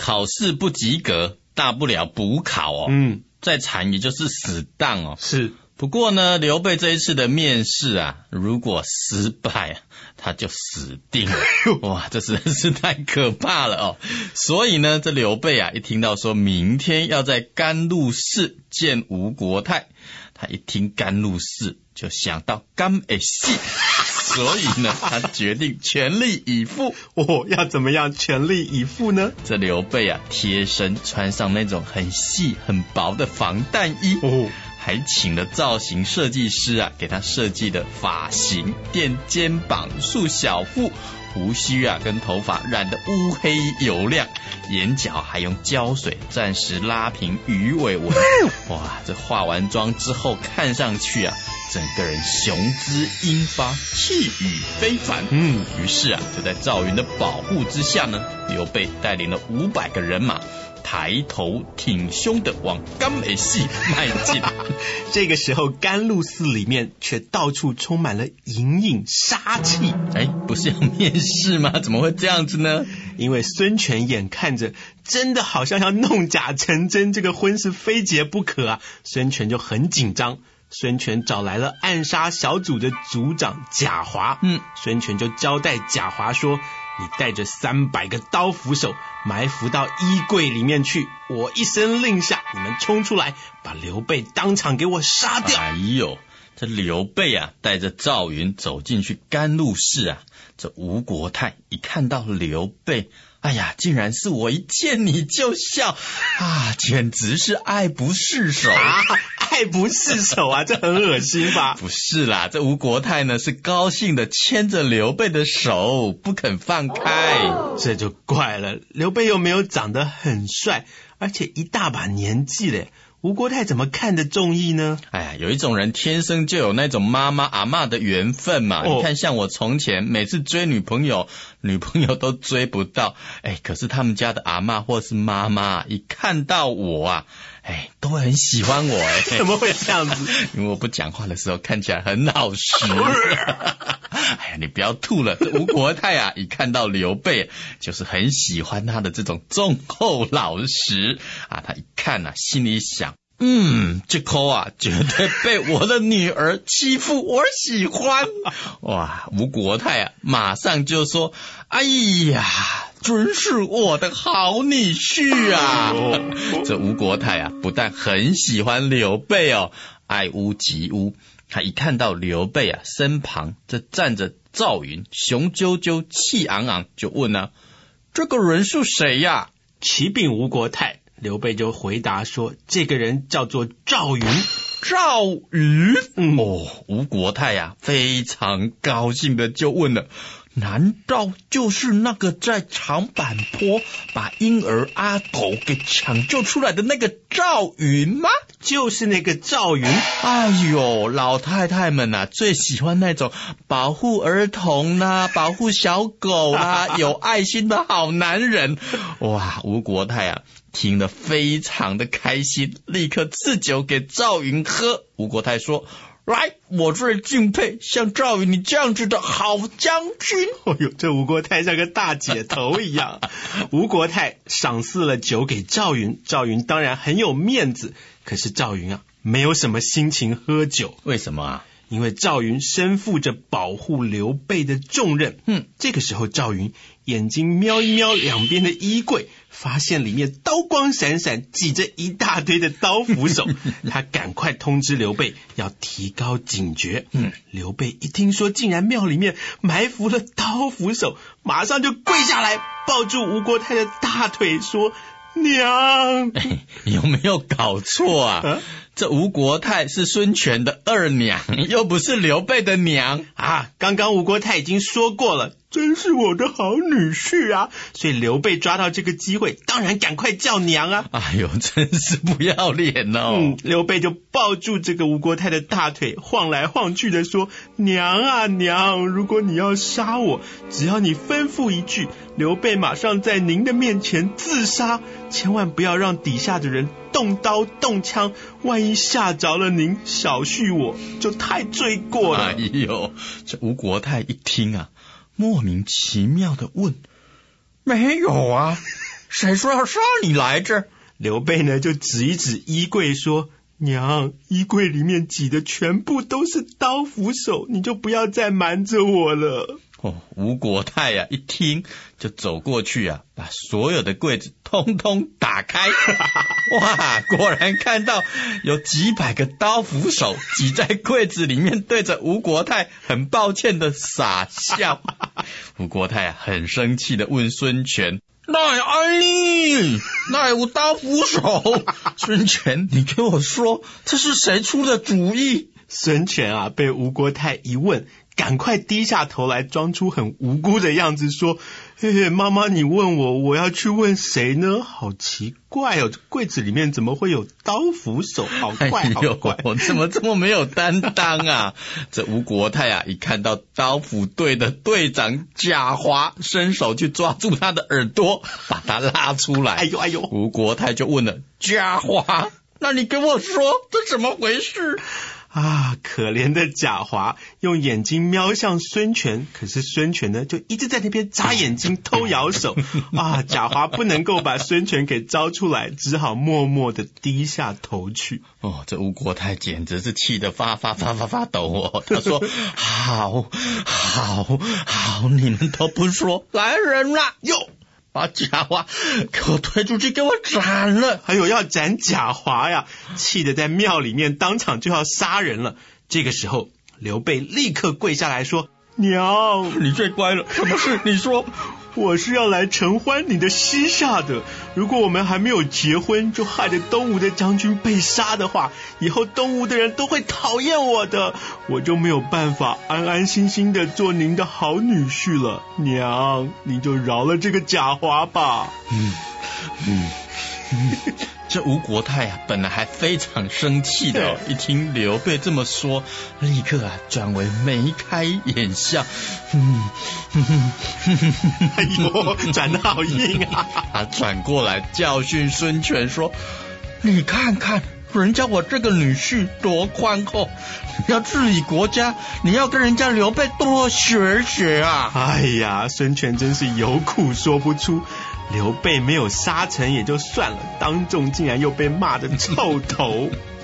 考试不及格，大不了补考哦。再惨也就是死当哦。 是。 不过呢，刘备这一次的面试啊，如果失败啊，他就死定了。哇，这实在是太可怕了哦。所以呢，这刘备啊，一听到说明天要在甘露寺见吴国太，他一听甘露寺就想到甘会死，所以呢，他决定全力以赴。 要怎么样全力以赴呢？ 这刘备啊，贴身穿上那种很细很薄的防弹衣，还请了造型设计师啊，给他设计的发型，垫肩膀，束小腹，胡须啊跟头发染得乌黑油亮，眼角还用胶水暂时拉平鱼尾纹。哇，这化完妆之后看上去啊，整个人雄姿英发，气宇非凡。于是啊，就在赵云的保护之下呢，刘备带领了500个人马，抬头挺胸的往甘会死迈进。 这个时候甘露寺里面却到处充满了隐隐杀气。 不是要面试吗？怎么会这样子呢？ 因为孙权眼看着真的好像要弄假成真，这个婚是非结不可啊，孙权就很紧张。孙权找来了暗杀小组的组长贾华。孙权就交代贾华说，你带着300个刀斧手埋伏到衣柜里面去，我一声令下，你们冲出来，把刘备当场给我杀掉。 这刘备啊，带着赵云走进去甘露寺啊，这吴国太一看到刘备，竟然是我一见你就笑啊，简直是爱不释手。 爱不释手啊，这很恶心吧？ 不是啦，这吴国太呢是高兴的牵着刘备的手不肯放开。 这就怪了，刘备又没有长得很帅，而且一大把年纪了，吴国太怎么看得中意呢？ 有一种人天生就有那种妈妈阿嬷的缘分嘛。你看像我从前每次追女朋友都追不到，可是他们家的阿嬷或是妈妈一看到我啊，都会很喜欢我。 怎么会这样子？ 因为我不讲话的时候看起来很老实。你不要吐了。这吴国太啊，一看到刘备就是很喜欢他的这种忠厚老实啊。他一看啊，心里想，这口啊绝对被我的女儿欺负，我喜欢。哇，吴国太啊马上就说，哎呀，真是我的好女婿啊。这吴国太啊不但很喜欢刘备哦，爱屋及乌。他一看到刘备啊身旁这站着赵云，雄赳赳气昂昂，就问啊，这个人是谁呀？ 启禀吴国太，刘备就回答说，这个人叫做赵云。 赵云？吴国太啊非常高兴的就问了，难道就是那个在长坂坡把婴儿阿狗给抢救出来的那个赵云吗？ 就是那个赵云。 老太太们啊最喜欢那种保护儿童啦，保护小狗啦，有爱心的好男人。哇，吴国太啊听得非常的开心，立刻赐酒给赵云喝。吴国太说，来，我最敬佩像赵云你这样子的好将军。 这吴国太像个大姐头一样。吴国太赏赐了酒给赵云，赵云当然很有面子，可是赵云啊没有什么心情喝酒。 为什么啊？ 因为赵云身负着保护刘备的重任。这个时候赵云眼睛瞄一瞄两边的衣柜，发现里面刀光闪闪，挤着一大堆的刀斧手。他赶快通知刘备要提高警觉。刘备一听说竟然庙里面埋伏了刀斧手，马上就跪下来抱住吴国太的大腿说，娘。 有没有搞错啊？这吴国太是孙权的二娘，又不是刘备的娘啊！刚刚吴国太已经说过了，真是我的好女婿啊！所以刘备抓到这个机会，当然赶快叫娘啊！ 真是不要脸哦！ 刘备就抱住这个吴国太的大腿，晃来晃去的说，娘啊娘，如果你要杀我，只要你吩咐一句，刘备马上在您的面前自杀，千万不要让底下的人动刀动枪，万一吓着了您，小婿我就太罪过了。 这吴国太一听啊，莫名其妙的问，没有啊， 谁说要杀你来着？ 刘备呢就指一指衣柜说，娘，衣柜里面挤的全部都是刀斧手，你就不要再瞒着我了。 吴国太一听就走过去把所有的柜子通通打开。哇，果然看到有几百个刀斧手挤在柜子里面，对着吴国太很抱歉的傻笑。吴国太很生气的问孙权，奈安利，奈有刀斧手？孙权，你跟我说，这是谁出的主意？ 孙权被吴国太一问，赶快低下头来，装出很无辜的样子说，嘿嘿，妈妈你问我要去问谁呢？好奇怪哦，柜子里面怎么会有刀斧手？好怪好怪， 怎么这么没有担当啊？这吴国太一看到刀斧队的队长贾华，伸手去抓住他的耳朵，把他拉出来。 哎呦， 吴国太就问了，贾华，那你跟我说这怎么回事？ 可怜的贾华用眼睛瞄向孙权，可是孙权呢就一直在那边眨眼睛偷摇手。贾华不能够把孙权给招出来，只好默默的低下头去。 这吴国太简直是气得发抖他说好，你们都不说，来人啦，把贾华给我推出去，给我斩了！ 还有要斩贾华呀，气得在庙里面当场就要杀人了。这个时候，刘备立刻跪下来说，娘， 你最乖了，什么事你说？ 我是要来承欢你的膝下的，如果我们还没有结婚就害得东吴的将军被杀的话，以后东吴的人都会讨厌我的，我就没有办法安安心心的做您的好女婿了。娘，你就饶了这个贾华吧。 这吴国太本来还非常生气的一听刘备这么说，立刻转为眉开眼笑。 哎呦，转得好硬啊！ 他转过来教训孙权说，你看看人家我这个女婿多宽厚，你要治理国家，你要跟人家刘备多学学啊！ 哎呀，孙权真是有苦说不出。刘备没有杀成也就算了，当众竟然又被骂得臭头。